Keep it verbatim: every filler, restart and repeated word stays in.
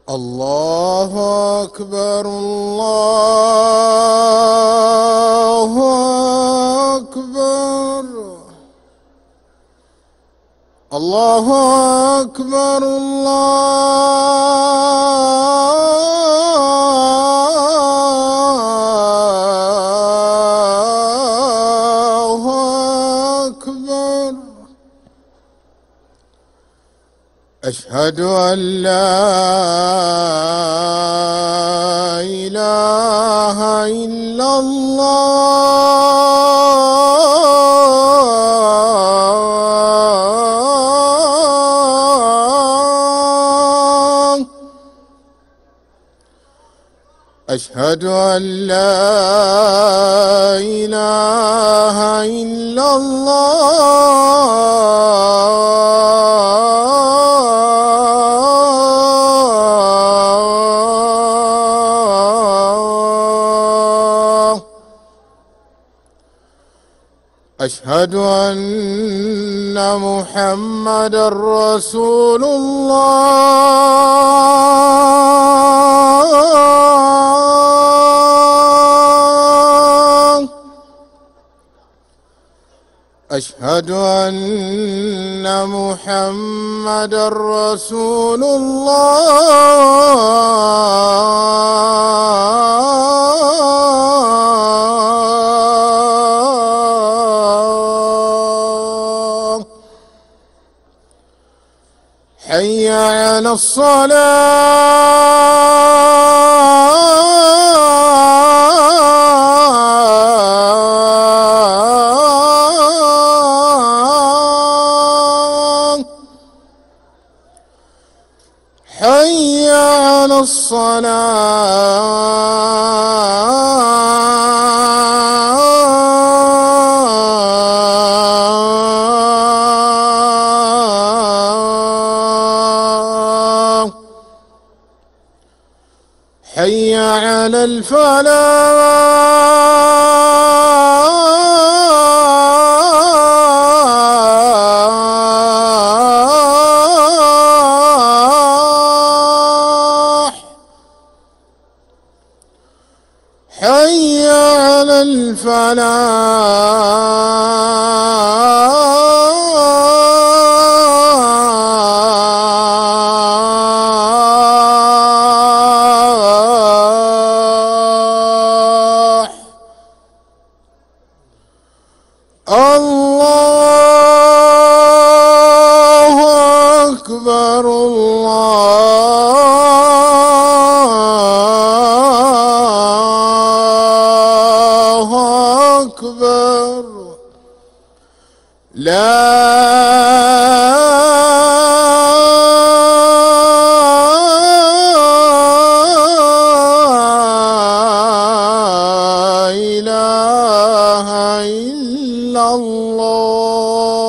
الله أكبر الله أكبر الله أكبر الله أكبر. أشهد أن لا إله إلا الله. أشهد أن لا إله إلا الله. أشهد أن محمدًا رسول الله. أشهد أن محمدًا رسول الله. حي على الصلاة. حي على الصلاة. حي على الفلاح. حي على الفلاح. الله أكبر الله أكبر. لا إله إلا الله.